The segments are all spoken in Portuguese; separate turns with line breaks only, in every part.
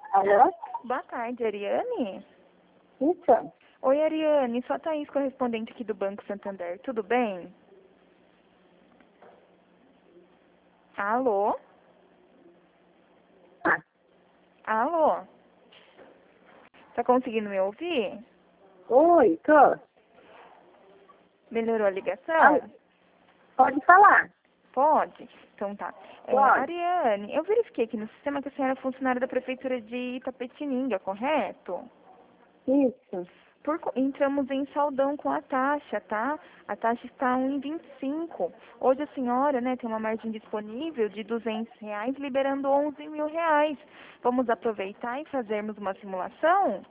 Alô?
Boa tarde, Ariane.
Isso?
Oi, Ariane. Sou a Thaís, correspondente aqui do Banco Santander. Tudo bem? Alô?
Ah,
Alô? Tá conseguindo me ouvir?
oi, tô.
Melhorou a ligação?
Ah, pode falar?
Pode? Então tá.
Pode.
Ariane, eu verifiquei aqui no sistema que a senhora é funcionária da Prefeitura de Itapetininga, correto?
Isso.
Entramos em saldão com a taxa, tá? A taxa está 1,25. Hoje a senhora, né, tem uma margem disponível de R$ 200, liberando R$ 11.000. Vamos aproveitar e fazermos uma simulação?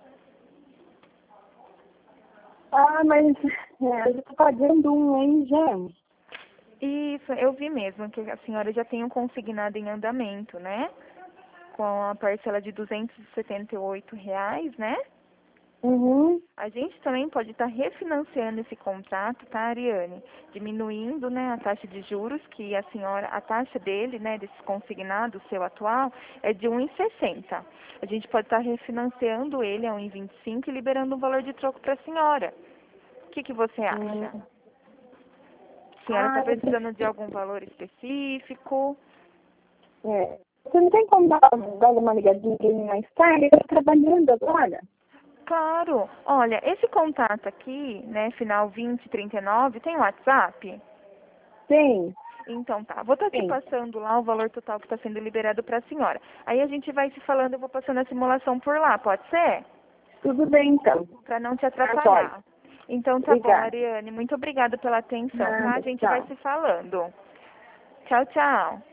Ah, mas eu tô pagando hein, já.
Isso, eu vi mesmo que a senhora já tem um consignado em andamento, né? Com a parcela de R$ 278, né?
Uhum.
A gente também pode estar refinanciando esse contrato, tá, Ariane? Diminuindo, né, a taxa de juros, que a taxa dele, né, desse consignado, seu atual, é de 1,60. A gente pode estar refinanciando ele a 1,25 e liberando um valor de troco para a senhora. O que você acha?
Hum.
A senhora está
Eu
precisando de algum valor específico?
Você não tem como dar uma ligadinha pra mim mais tarde? Eu tô trabalhando agora.
Claro. Olha, esse contato aqui, né, final 2039, tem WhatsApp?
Tem,
Então tá, vou estar te
tem.
passando lá o valor total que está sendo liberado para a senhora. Aí a gente vai se falando, eu vou passando a simulação por lá, pode ser?
Tudo bem, então.
Para não te
Tá jóia.
atrapalhar. Então tá bom,
Obrigada.
Ariane, muito obrigada pela atenção, tá? A
Nada,
gente vai
tchau.
se falando. Tchau, tchau.